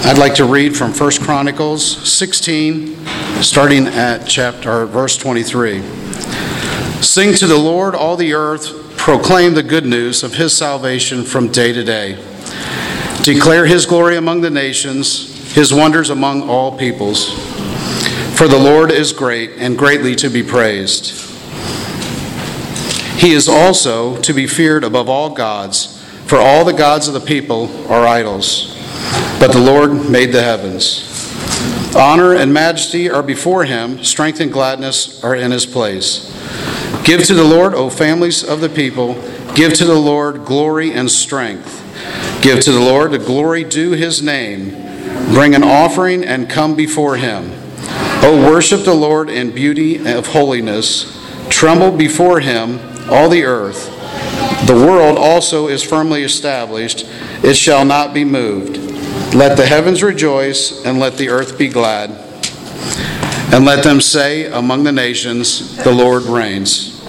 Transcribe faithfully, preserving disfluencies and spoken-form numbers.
I'd like to read from First Chronicles sixteen, starting at chapter verse twenty-three. Sing to the Lord, all the earth, proclaim the good news of his salvation from day to day. Declare his glory among the nations, his wonders among all peoples. For the Lord is great and greatly to be praised. He is also to be feared above all gods, for all the gods of the people are idols. But the Lord made the heavens. Honor and majesty are before him, strength and gladness are in his place. Give to the Lord, O families of the people, give to the Lord glory and strength. Give to the Lord the glory due his name. Bring an offering and come before him. O worship the Lord in beauty of holiness. Tremble before him, all the earth. The world also is firmly established. It shall not be moved. Let the heavens rejoice, and let the earth be glad. And let them say among the nations, the Lord reigns.